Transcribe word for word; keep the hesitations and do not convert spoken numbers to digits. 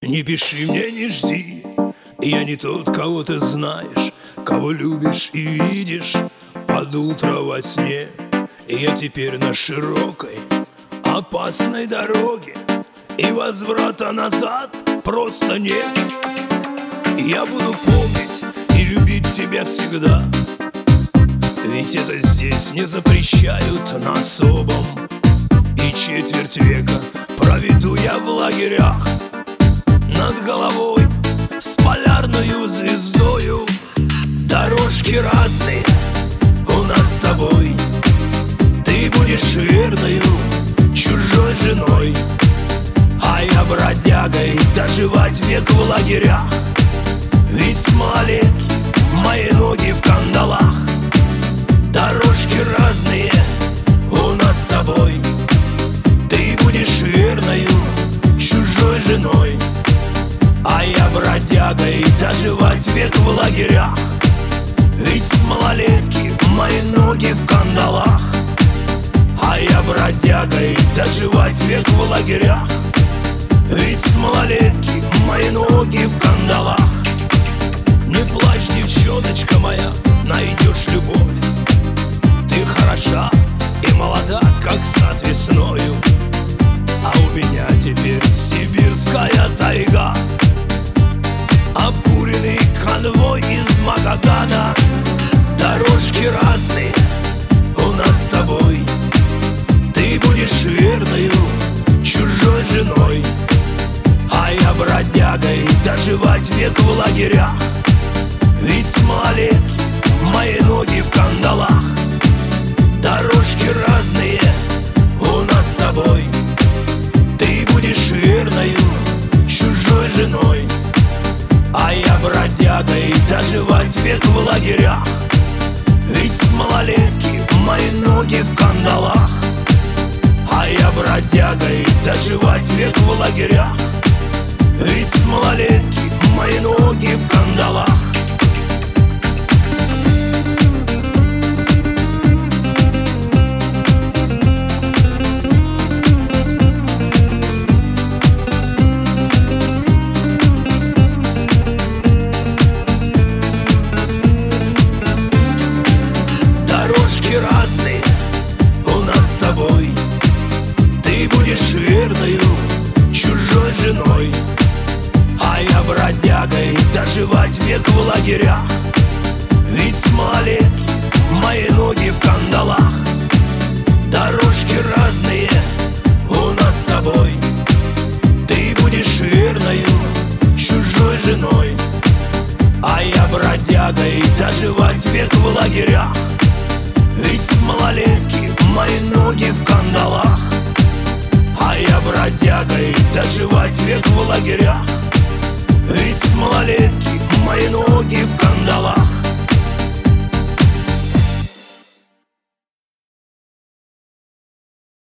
Не пиши мне, не жди, я не тот, кого ты знаешь, кого любишь и видишь под утро во сне. Я теперь на широкой, опасной дороге, и возврата назад просто нет. Я буду помнить и любить тебя всегда, ведь это здесь не запрещают на особом. И четверть века проведу я в лагерях, над головой с полярною звездою. Дорожки разные у нас с тобой, ты будешь верною чужой женой, а я бродягой доживать век в лагерях. Ведь с малолетки мои ноги в кандалах. Дорожки разные у нас с тобой, ты будешь верною чужой женой, а я бродягой доживать век в лагерях. Ведь с малолетки мои ноги в кандалах, а я бродягой доживать век в лагерях. Ведь с малолетки мои ноги в кандалах. Не плачь, девчоночка моя, найдешь любовь. Ты хороша и молода, как сад весною, а у меня теперь сибирская тайга, обкуренный конвой из Магадана. Дорожки разные у нас с тобой, ты будешь верною чужой женой, а я бродягой доживать век в лагерях. Ведь с малолетки мои ноги в кандалах. Дорожки разные у нас с тобой, ты будешь верною чужой женой, а я бродягой доживать век в лагерях. Ведь с малолетки мои ноги в кандалах, а я бродягой доживать век в лагерях. Ведь с малолетки мои ноги в кандалах. Разные у нас с тобой, ты будешь верною чужой женой, а я бродягой доживать век в лагерях. Ведь с малолетки мои ноги в кандалах. Дорожки разные у нас с тобой, ты будешь верною чужой женой, а я бродягой доживать век в лагерях. Ведь с малолетки мои ноги в кандалах, а я бродягой доживать век в лагерях. Ведь с малолетки мои ноги в кандалах.